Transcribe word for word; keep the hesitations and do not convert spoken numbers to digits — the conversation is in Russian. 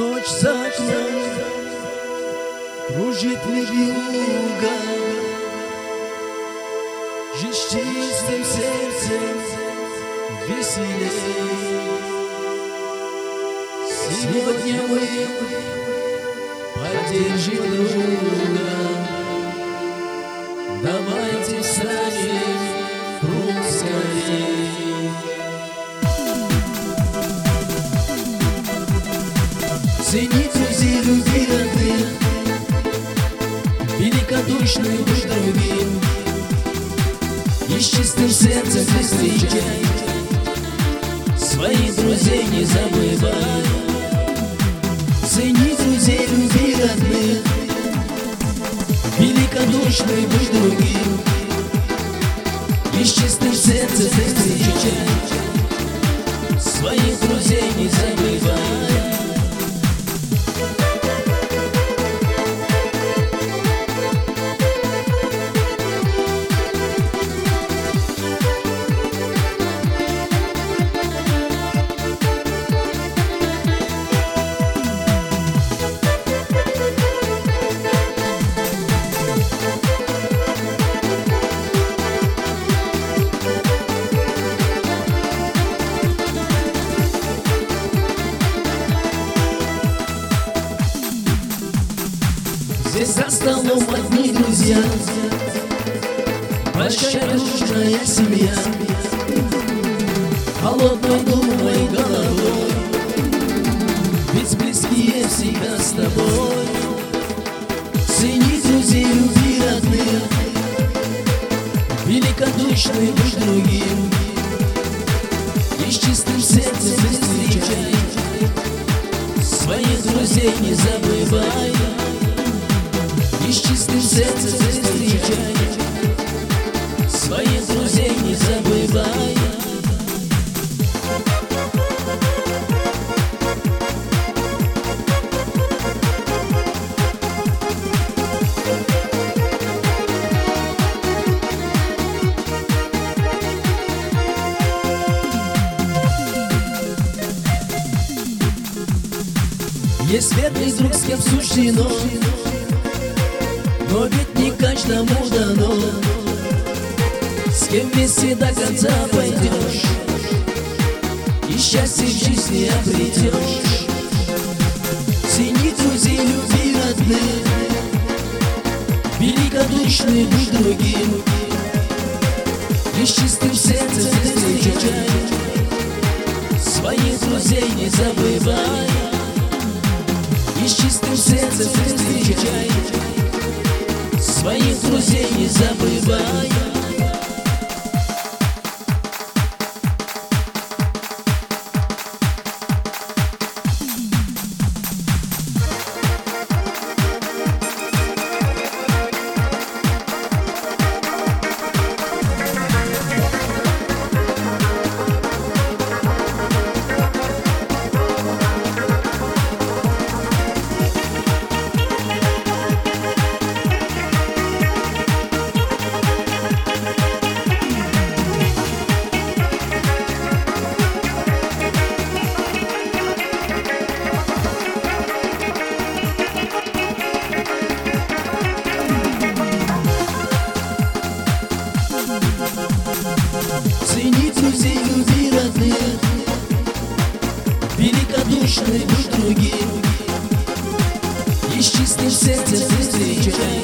Ночь за окном кружит вьюга, жизнь чистым сердцем веселей. Сегодня мы поддержим друга, давайте встанем круг скорей. Цени друзей, люби родных, великодушный будь другим, и с чистым сердцем встречай, своих друзей не забывай. Цени друзей, люби родных, великодушный будь другим, и с чистым сердцем встречай, своих друзей не забывай. Здесь за столом одни друзья, большая дружная семья, холодной думой головой, ведь близкие всегда с тобой. Цени друзей, люби родных, великодушный будь другим, и с чистым сердцем встречай, своих друзей не забывай. И с чистым сердцем встречай, своих друзей не забывай. Есть верный друг, с кем суждено, но ведь не каждому дано, с кем вместе до конца пойдешь и счастье в жизни обретешь. Цени друзей, люби родных, великодушный будь другим, и с чистым сердцем встречай, своих друзей не забывай. И с чистым сердцем встречай, своих друзей не забывай. Цени друзей, люби родных, великодушный будь другим, и с чистым сердцем встречай,